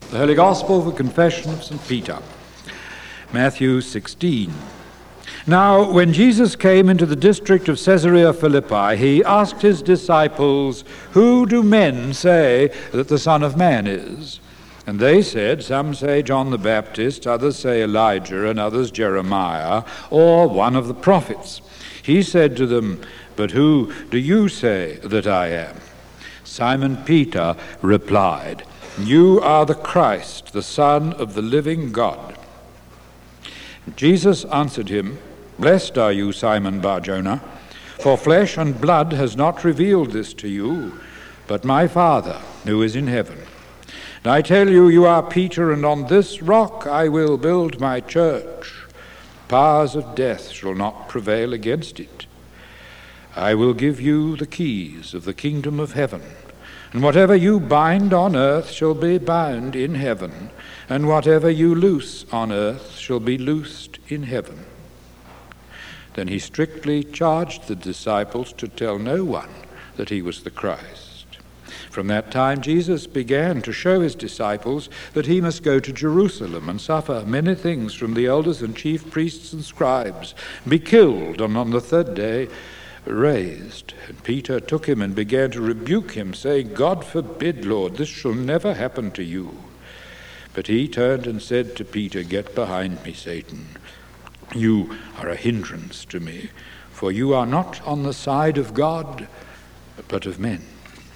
The Holy Gospel for Confession of St. Peter. Matthew 16. Now, when Jesus came into the district of Caesarea Philippi, he asked his disciples, "Who do men say that the Son of Man is?" And they said, "Some say John the Baptist, others say Elijah, and others Jeremiah, or one of the prophets." He said to them, "But who do you say that I am?" Simon Peter replied, "You are the Christ, the Son of the living God." Jesus answered him, "Blessed are you, Simon Bar-Jonah, for flesh and blood has not revealed this to you, but my Father who is in heaven. And I tell you, you are Peter, and on this rock I will build my church. Powers of death shall not prevail against it. I will give you the keys of the kingdom of heaven. And whatever you bind on earth shall be bound in heaven, and whatever you loose on earth shall be loosed in heaven." Then he strictly charged the disciples to tell no one that he was the Christ. From that time Jesus began to show his disciples that he must go to Jerusalem and suffer many things from the elders and chief priests and scribes, be killed, and on the third day raised. And Peter took him and began to rebuke him, saying, "God forbid, Lord, this shall never happen to you." But he turned and said to Peter, "Get behind me, Satan. You are a hindrance to me, for you are not on the side of God, but of men."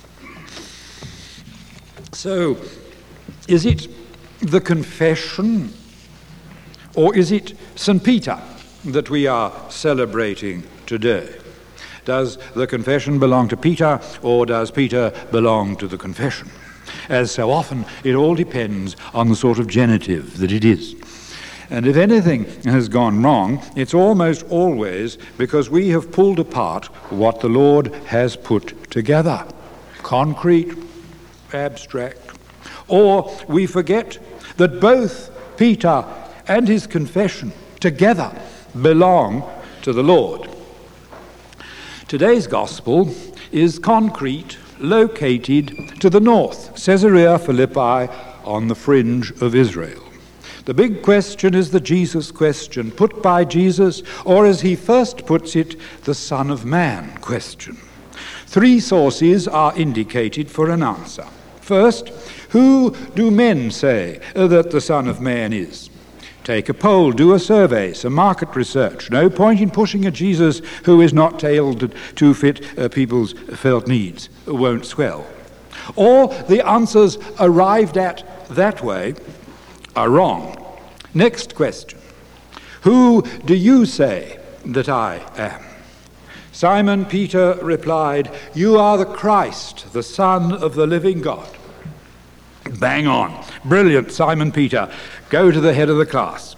So, is it the confession, or is it St. Peter that we are celebrating today? Does the confession belong to Peter, or does Peter belong to the confession? As so often, it all depends on the sort of genitive that it is. And if anything has gone wrong, it's almost always because we have pulled apart what the Lord has put together. Concrete, abstract. Or we forget that both Peter and his confession together belong to the Lord. Today's gospel is concrete, located to the north, Caesarea Philippi, on the fringe of Israel. The big question is the Jesus question, put by Jesus, or as he first puts it, the Son of Man question. Three sources are indicated for an answer. First, who do men say that the Son of Man is? Take a poll, do a survey, some market research. No point in pushing a Jesus who is not tailored to fit people's felt needs. Won't swell. Or the answers arrived at that way are wrong. Next question. Who do you say that I am? Simon Peter replied, "You are the Christ, the Son of the living God." Bang on. Brilliant, Simon Peter. Go to the head of the class.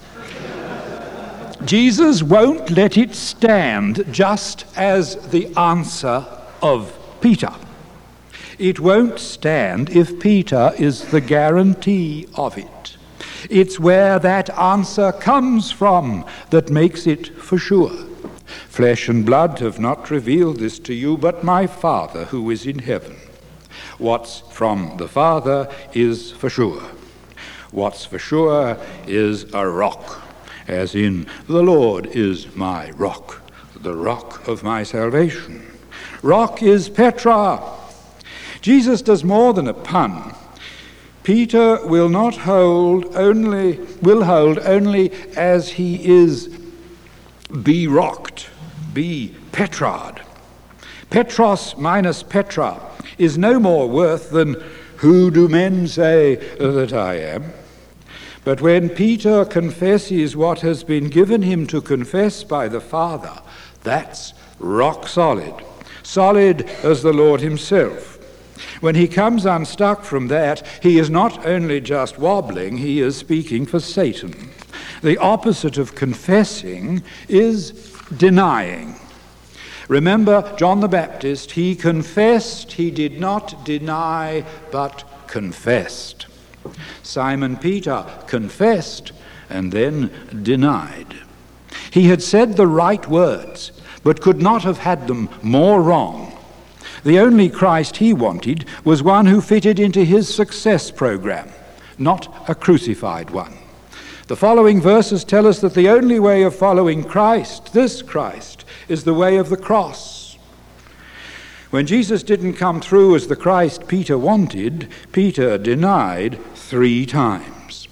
Jesus won't let it stand just as the answer of Peter. It won't stand if Peter is the guarantee of it. It's where that answer comes from that makes it for sure. Flesh and blood have not revealed this to you, but my Father who is in heaven. What's from the Father is for sure. What's for sure is a rock, as in, the Lord is my rock, the rock of my salvation. Rock is Petra. Jesus does more than a pun. Peter will hold only as he is be rocked, be petrad. Petros minus Petra is no more worth than who do men say that I am? But when Peter confesses what has been given him to confess by the Father, that's rock solid, solid as the Lord himself. When he comes unstuck from that, he is not only just wobbling, he is speaking for Satan. The opposite of confessing is denying. Remember John the Baptist, he confessed, he did not deny, but confessed. Simon Peter confessed and then denied. He had said the right words, but could not have had them more wrong. The only Christ he wanted was one who fitted into his success program. not a crucified one. The following verses tell us that the only way of following Christ, this Christ, is the way of the cross. When Jesus didn't come through as the Christ Peter wanted, Peter denied 3 times.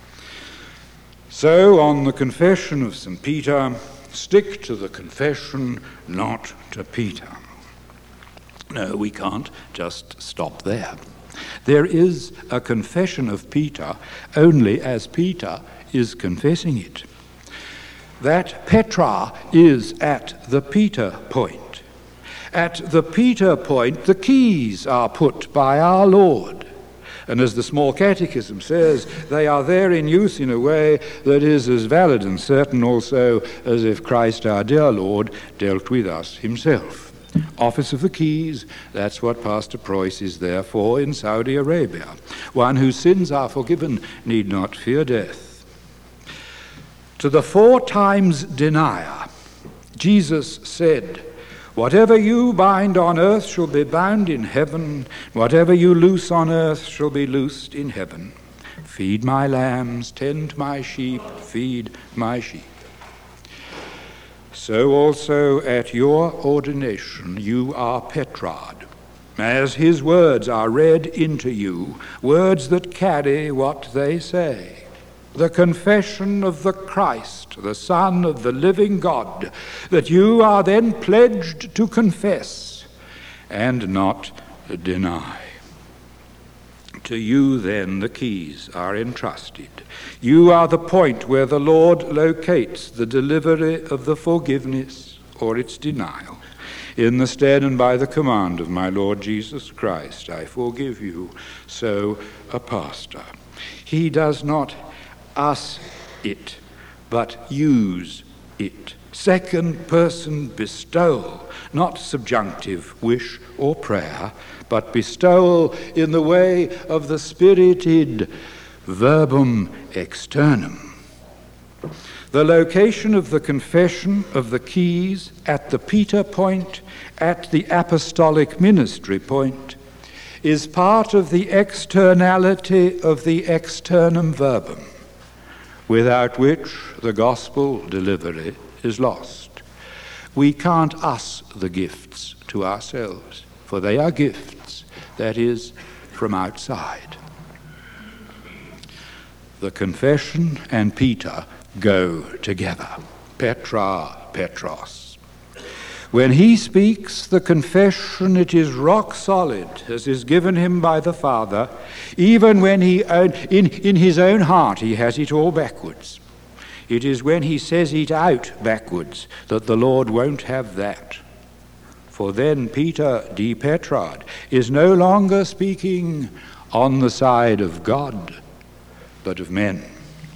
So, on the confession of St. Peter, stick to the confession, not to Peter. No, we can't just stop there. There is a confession of Peter only as Peter is confessing it. That Petra is at the Peter point. At the Peter point, the keys are put by our Lord. And as the Small Catechism says, they are there in use in a way that is as valid and certain also as if Christ our dear Lord dealt with us himself. Office of the keys, that's what Pastor Preuss is there for in Saudi Arabia. One whose sins are forgiven need not fear death. To the 4 times denier, Jesus said, "Whatever you bind on earth shall be bound in heaven. Whatever you loose on earth shall be loosed in heaven. Feed my lambs, tend my sheep, feed my sheep." So also at your ordination you are Petrad, as his words are read into you, words that carry what they say. The confession of the Christ, the Son of the living God, that you are then pledged to confess and not deny. To you then the keys are entrusted. You are the point where the Lord locates the delivery of the forgiveness or its denial. In the stead and by the command of my Lord Jesus Christ, I forgive you. So a pastor. He does not us it, but use it. Second person bestowal, not subjunctive wish or prayer, but bestowal in the way of the spirited verbum externum. The location of the confession of the keys at the Peter point, at the apostolic ministry point, is part of the externality of the externum verbum, without which the gospel delivery is lost. We can't us the gifts to ourselves, for they are gifts, that is, from outside. The confession and Peter go together. Petra, Petros. When he speaks the confession, it is rock solid, as is given him by the Father, even when in his own heart he has it all backwards. It is when he says it out backwards that the Lord won't have that. For then Peter de Petrad is no longer speaking on the side of God, but of men.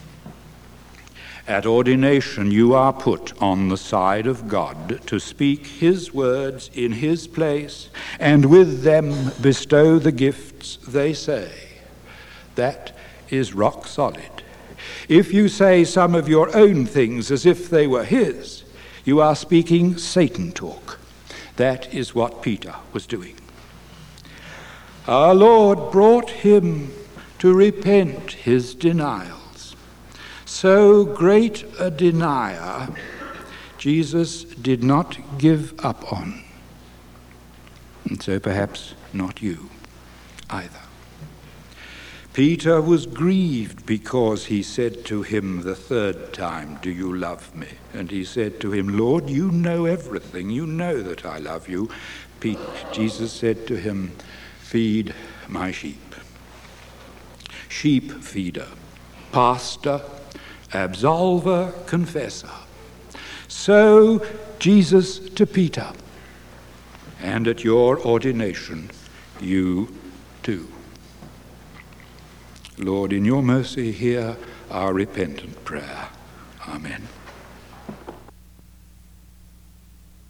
At ordination you are put on the side of God to speak his words in his place, and with them bestow the gifts they say. That is rock solid. If you say some of your own things as if they were his, you are speaking Satan talk. That is what Peter was doing. Our Lord brought him to repent his denials. So great a denier Jesus did not give up on. And so perhaps not you either. Peter was grieved because he said to him the 3rd time, "Do you love me?" And he said to him, "Lord, you know everything. You know that I love you." Jesus said to him, "Feed my sheep." Sheep feeder, pastor, absolver, confessor. So Jesus to Peter, and at your ordination, you too. Lord, in your mercy, hear our repentant prayer. Amen.